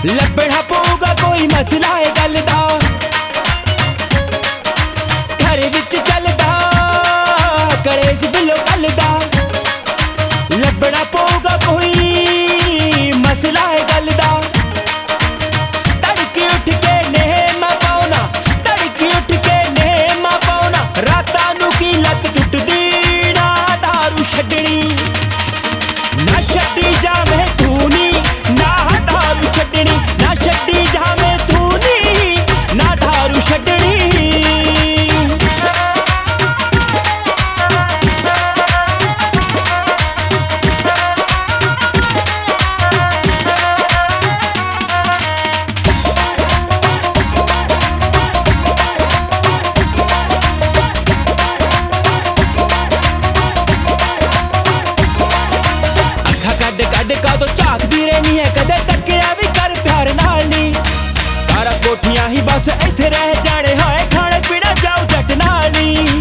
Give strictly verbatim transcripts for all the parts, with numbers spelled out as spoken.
ਲੱਭਣਾ ਪਊਗਾ ਕੋਈ ਮਸਲਾ ਏ ਗੱਲ ਦਾ, ਘਰ ਵਿੱਚ ਚੱਲਦਾ ਕਲੇਸ਼ ਦਿਲੋਂ ਗੱਲ ਦਾ। ਲੱਭਣਾ ਪਊਗਾ ਕੋਈ ਮਸਲਾ ਏ ਗੱਲ ਦਾ, ਤੜਕੇ ਉੱਠ ਕੇ ਨੇਮਾ ਪਾਉਣਾ, ਤੜਕੇ ਉੱਠ ਕੇ ਨੇਮਾ ਪਾਉਣਾ। ਰਾਤਾਂ ਨੂੰ ਕੀ ਲੱਤ ਟੁੱਟਦੀ ਨਾ ਦਾਰੂ ਛੱਡਣੀ, ਨਾ ਛੱਡੀ ਜਾਵੇਂ ਤੂੰ ਨੀ ਨਾ ਦਾਰੂ ਛੱਡਣੀ, ਨਾ ਛੱਡੀ ਜਾਵੇਂ ਤੂੰ ਨੀ ਨਾ ਦਾਰੂ ਛੱਡਣੀ। ਕੱਢ ਕੱਢ ਕਾਦੋਂ ਝਾਕਦੀ ਰਹਿਨੀ ਹੈ, ਕਦੇ ਤੱਕਿਆ ਵੀ ਕਰ ਪਿਆਰ ਨਾਲ ਨੀ। ਕਾਰਾ ਕੋਠੀਆਂ ਹੀ ਬਸ ਇੱਥੇ ਰਹਿ ਜਾਣੇ, ਹਾਏ ਖਾਣੇ ਪੀਣਾ ਜਾਓ ਜੱਟ ਨਾਲ ਨੀ।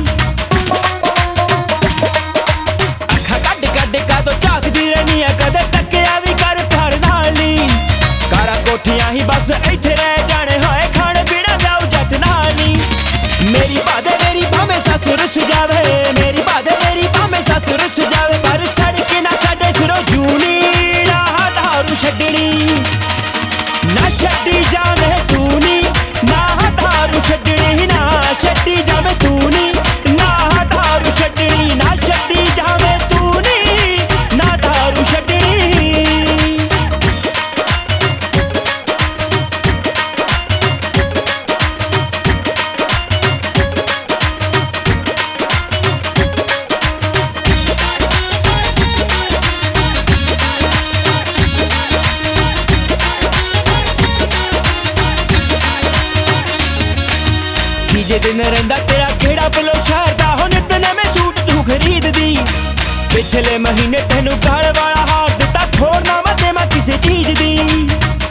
ਅੱਖਾਂ ਕੱਢ ਕੱਢ ਕਾਦੋਂ ਝਾਕਦੀ ਰਹਿਨੀ ਹੈ, ਕਦੇ ਤੱਕਿਆ ਵੀ ਕਰ ਪਿਆਰ ਨਾਲ ਨੀ। ਕਾਰਾ ਕੋਠੀਆਂ ਹੀ ਬਸ ਇੱਥੇ ਰਹਿ ਜਾਣੇ, ਹਾਏ ਖਾਣੇ ਪੀਣਾ ਜਾਓ ਜੱਟ ਨਾਲ ਨੀ। ਮੇਰੀ ਬਾਦੇ ਮੇਰੀ ਭਾਵੇਂ ਸੱਸ ਰੁੱਸ ਜਾਵੇ, ਮੇਰੀ ਬਾਦੇ ਮੇਰੀ ਭਾਵੇਂ ਸੱਸ ਰੁੱਸ ਜਾਵੇ, ਪਰ ਸੜਕੇ ਨਾ ਸਾਡੇ ਸਿਰੋਂ ਜੂਨੀ ਨਾ ਦਾਰੂ ਛੱਡਣੀ, ਨਾ ਛੱਡੀ ਜਾਵੇਂ ਤੂੰ ਨੀ ਨਾ ਦਾਰੂ ਛੱਡਣੀ, ਨਾ ਛੱਡੀ ਜਾਵੇਂ ਤੂੰ ਨੀ ਨਾ ਦਾਰੂ ਛੱਡਣੀ, ਨਾ ਛੱਡੀ ਜਾਵੇਂ ਤੂੰ ਨੀ ਨਾ ਦਾਰੂ ਛੱਡਣੀ। ਤੀਜੇ ਦਿਨ ਰਹਿੰਦਾ ਤੇਰਾ ਕਿਹੜਾ ਬਲੋ ਸ਼ਹਿਰ ਦਾ, ਹੋ ਨਿੱਤ ਨਵੇਂ ਸੂਟ ਤੂੰ ਖਰੀਦਦੀ। ਪਿਛਲੇ ਮਹੀਨੇ ਤੈਨੂੰ ਗਲ ਵਾਲਾ ਹਾਰ ਦਿੱਤਾ, ਥੋੜ ਨਾ ਵਧੇ ਮੈਂ ਕਿਸੇ ਚੀਜ਼ ਦੀ।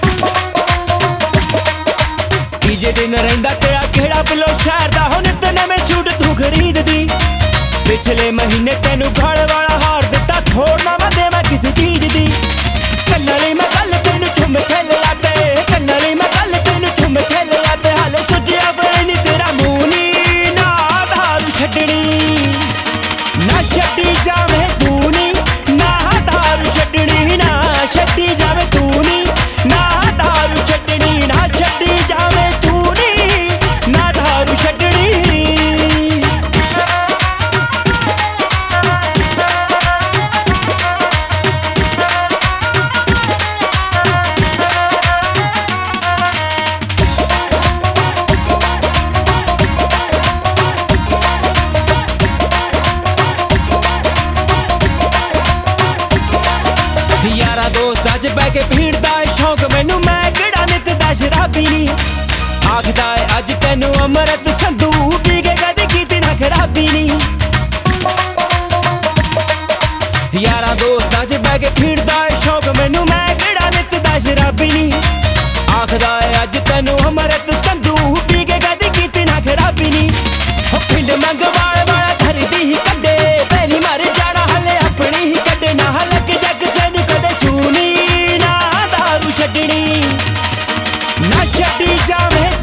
ਤੀਜੇ ਦਿਨ ਰਹਿੰਦਾ ਤੇਰਾ ਕਿਹੜਾ ਬਲੋ ਸ਼ਹਿਰ ਦਾ, ਹੋ ਨਿੱਤ ਨਵੇਂ ਸੂਟ ਤੂੰ ਖਰੀਦਦੀ। ਪਿਛਲੇ ਮਹੀਨੇ ਤੈਨੂੰ ਗਲ ਵਾਲਾ ਹਾਰ ਦਿੱਤਾ, ਥੋੜ ਨਾ ਵਧੇ ਮੈਂ ਕਿਸੇ ਚੀਜ਼ ਦੀ। ਕੰਨਾਂ ਲਈ ਮੈਂ ਕੱਲ ਤੈਨੂੰ ਝੁੰਮ ਕੇ ਲਿਆ ਤੇ, ਕੰਨਾਂ ਲਈ ਮੈਂ ਕੱਲ ਤੈਨੂੰ ਝੁੰਮ ਕੇ ਲਿਆ ਤੇ, ਹਾਲੇ ਸੁੱਜਿਆ ਬਈ ਨੀ ਤੇਰਾ ਮੂੰਹ ਨੀ ਨਾ ਦਾਰੂ ਛੱਡਣੀ, ਨਾ ਛੱਡੀ ਜਾਵੇਂ ਤੂੰ ਨੀ ਨਾ ਦਾਰੂ ਛੱਡਣੀ, ਨਾ ਛੱਡੀ ਜਾਵੇਂ ਤੂੰ ਨੀ ਨਾ ਦਾਰੂ ਛੱਡਣੀ, ਨਾ ਛੱਡੀ ਜਾਵੇਂ ਤੂੰ ਨੀ ਨਾ ਦਾਰੂ ਛੱਡਣੀ। ਯਾਰਾ ਦੋਸਤ ਅੱਜ ਬਹਿ ਕੇ ਭੀੜਦਾ ਏ ਸ਼ੌਕ ਮੈਨੂੰ, ਮੈਂ ਕਿਹੜਾ ਨਿੱਤ ਦਾ ਸ਼ਰਾਬੀ ਨੀ। ਆਖਦਾ ਏ ਅੱਜ ਤੈਨੂੰ ਅੰਮ੍ਰਿਤ ਸੰਧੂ, ਪੀ ਕੇ ਕਦੇ ਕੀਤੀ ਨਾ ਖਰਾਬੀ ਨੀ। ਯਾਰਾ ਦੋਸਤ ਅੱਜ ਬਹਿ ਕੇ ਭੀੜਦਾ ਏ ਸ਼ੌਕ ਮੈਨੂੰ, ਮੈਂ ਕਿਹੜਾ ਨਿੱਤ ਦਾ ਸ਼ਰਾਬੀ ਨੀ। ਆਖਦਾ ਏ ਅੱਜ ਤੈਨੂੰ ਅੰਮ੍ਰਿਤ ਸੰਧੂ, ਪੀ ਕੇ ਕਦੇ ਕੀਤੀ ਨਾ ਖਰਾਬੀ ਨੀ। ਹੋ ਪਿੰਡ ਮੰਗਵਾਲ ਵਾਲਾ ਧਰਦੀ ਹੀ ਕੱਢੇ, ਪਹਿਲੀ ਮਰ ਜਾਣਾ ਹਲੇ ਆਪਣੀ ਹੀ ਕੱਢੇ, ਨਾ ਹਲਕ ਜੱਗ ਸੈਨੂੰ ਕਦੇ ਛੂਣੀ ਨਾ ਦਾਰੂ ਛੱਡਣੀ, ਨਾ ਛੱਡੀ ਜਾਵੇਂ